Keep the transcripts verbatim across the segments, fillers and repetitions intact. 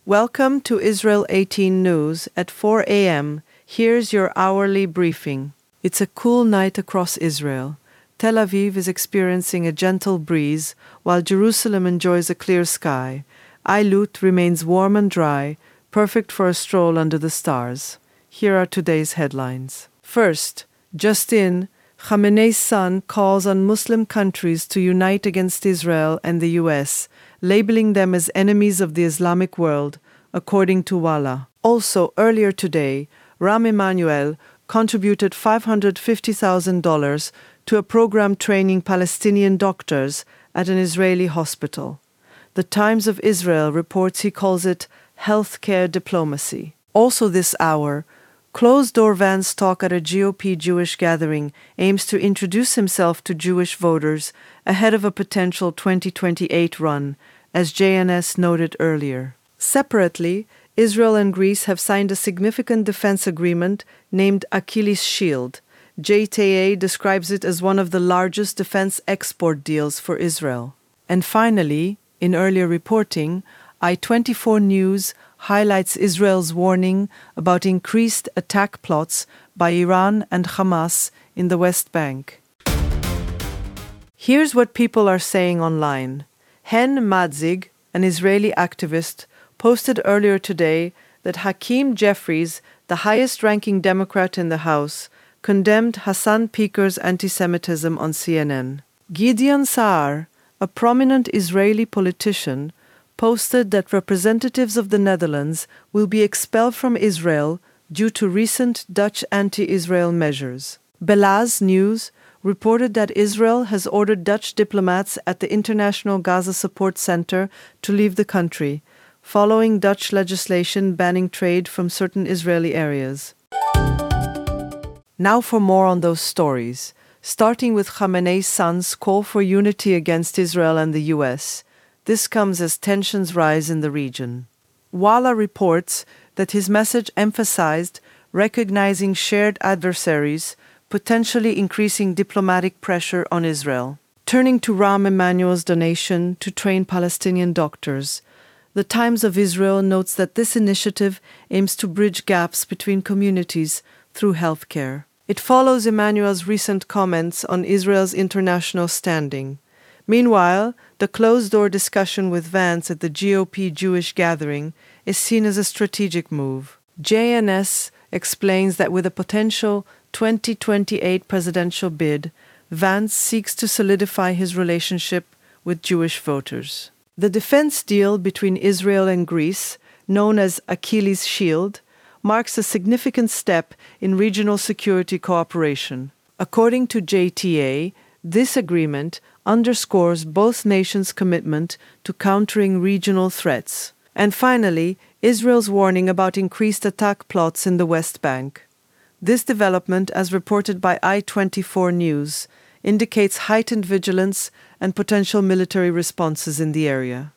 Welcome to Israel eighteen News at four a.m. Here's your hourly briefing. It's a cool night across Israel. Tel Aviv is experiencing a gentle breeze, while Jerusalem enjoys a clear sky. Eilut remains warm and dry, perfect for a stroll under the stars. Here are today's headlines. First, just in, Khamenei's son calls on Muslim countries to unite against Israel and the U S, labeling them as enemies of the Islamic world, according to Walla. Also, earlier today, Rahm Emanuel contributed five hundred fifty thousand dollars to a program training Palestinian doctors at an Israeli hospital. The Times of Israel reports he calls it healthcare diplomacy. Also this hour, closed-door Vance talk at a G O P Jewish gathering aims to introduce himself to Jewish voters ahead of a potential twenty twenty-eight run, as J N S noted earlier. Separately, Israel and Greece have signed a significant defense agreement named Achilles Shield. J T A describes it as one of the largest defense export deals for Israel. And finally, in earlier reporting, I twenty-four News highlights Israel's warning about increased attack plots by Iran and Hamas in the West Bank. Here's what people are saying online. Hen Madzig, an Israeli activist, posted earlier today that Hakeem Jeffries, the highest-ranking Democrat in the House, condemned Hassan Piker's anti-Semitism on C N N. Gideon Saar, a prominent Israeli politician, posted that representatives of the Netherlands will be expelled from Israel due to recent Dutch anti-Israel measures. Belaz News reported that Israel has ordered Dutch diplomats at the International Gaza Support Center to leave the country, following Dutch legislation banning trade from certain Israeli areas. Now for more on those stories, starting with Khamenei's son's call for unity against Israel and the U S. This comes as tensions rise in the region. Walla reports that his message emphasized recognizing shared adversaries, potentially increasing diplomatic pressure on Israel. Turning to Rahm Emanuel's donation to train Palestinian doctors, the Times of Israel notes that this initiative aims to bridge gaps between communities through healthcare. It follows Emanuel's recent comments on Israel's international standing. Meanwhile, the closed-door discussion with Vance at the G O P Jewish gathering is seen as a strategic move. J N S explains that with a potential twenty twenty-eight presidential bid, Vance seeks to solidify his relationship with Jewish voters. The defense deal between Israel and Greece, known as Achilles Shield, marks a significant step in regional security cooperation. According to J T A, this agreement underscores both nations' commitment to countering regional threats. And finally, Israel's warning about increased attack plots in the West Bank. This development, as reported by I twenty-four News, indicates heightened vigilance and potential military responses in the area.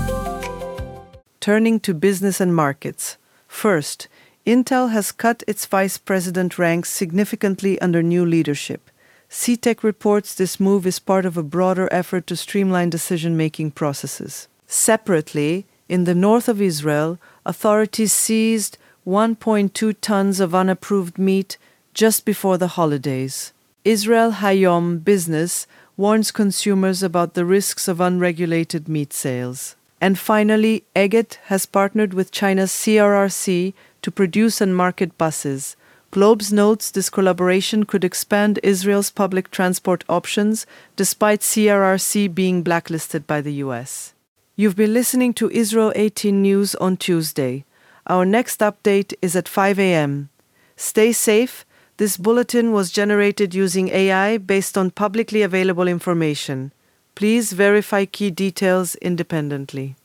Turning to business and markets. First, Intel has cut its vice president ranks significantly under new leadership. C TEC reports this move is part of a broader effort to streamline decision-making processes. Separately, in the north of Israel, authorities seized one point two tons of unapproved meat just before the holidays. Israel Hayom Business warns consumers about the risks of unregulated meat sales. And finally, Egged has partnered with China's C R R C to produce and market buses. Globes notes this collaboration could expand Israel's public transport options despite C R R C being blacklisted by the U S. You've been listening to Israel eighteen News on Tuesday. Our next update is at five a.m. Stay safe. This bulletin was generated using A I based on publicly available information. Please verify key details independently.